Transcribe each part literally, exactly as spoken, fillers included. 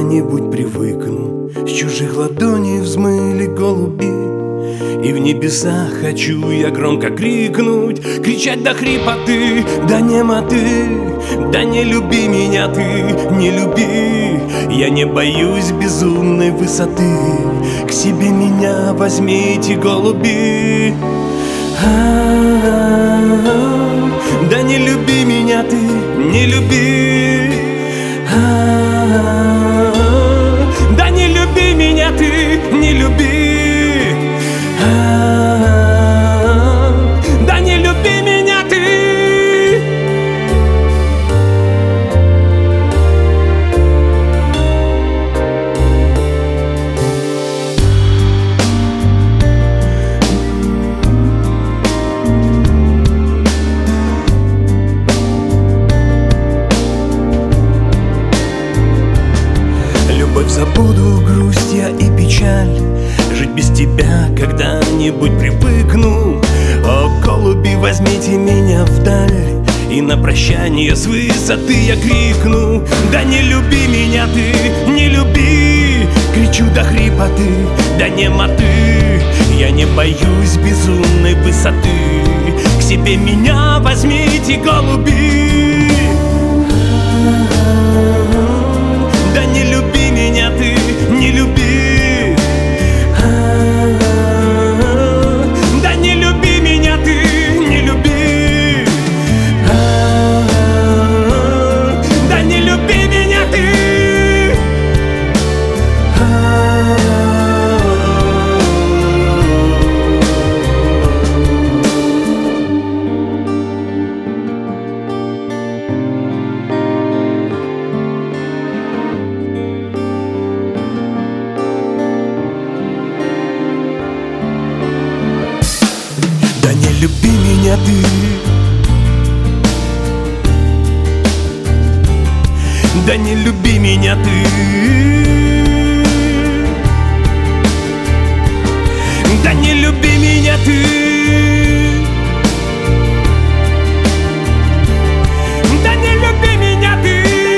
когда-нибудь привыкну. С чужих ладоней взмыли голуби, и в небеса хочу я громко крикнуть, кричать до хрипоты, до немоты. Да не люби меня ты, не люби, я не боюсь безумной высоты. К себе меня возьмите, голуби. А-а-а, да не люби меня ты, не люби. А-а-а, да не люби меня ты, не люби. А-а-а, да не люби меня ты. Забуду грусть я и печаль, жить без тебя когда-нибудь привыкну. О, голуби, возьмите меня вдаль, и на прощание с высоты я крикну: да не люби меня ты, не люби. Кричу до хрипоты, до немоты, я не боюсь безумной высоты. К себе меня возьмите, голуби. Да не люби меня ты, не люби. А-а-а, да не люби меня ты, не люби. А-а-а, да не люби меня ты. Да не люби меня ты, да не люби меня ты, да не люби меня ты, да не люби меня ты.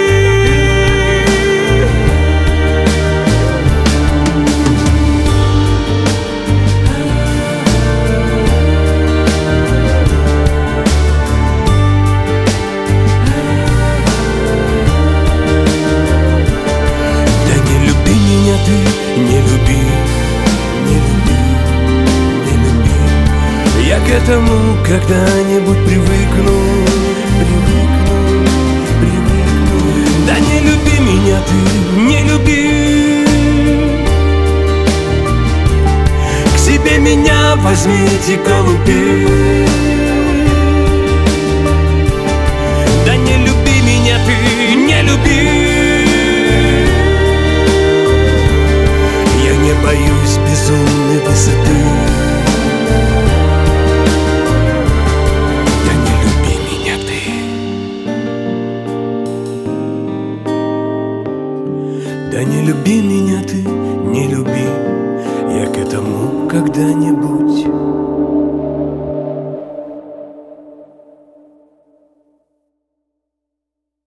Не люби, не люби, не люби. Я к этому когда-нибудь привыкну, привыкну, привыкну. Да не люби меня ты, не люби. К себе меня возьмите, голуби. Да не люби меня ты, не люби. Боюсь безумной высоты. Да не люби меня ты. Да не люби меня ты, не люби. Я к этому когда-нибудь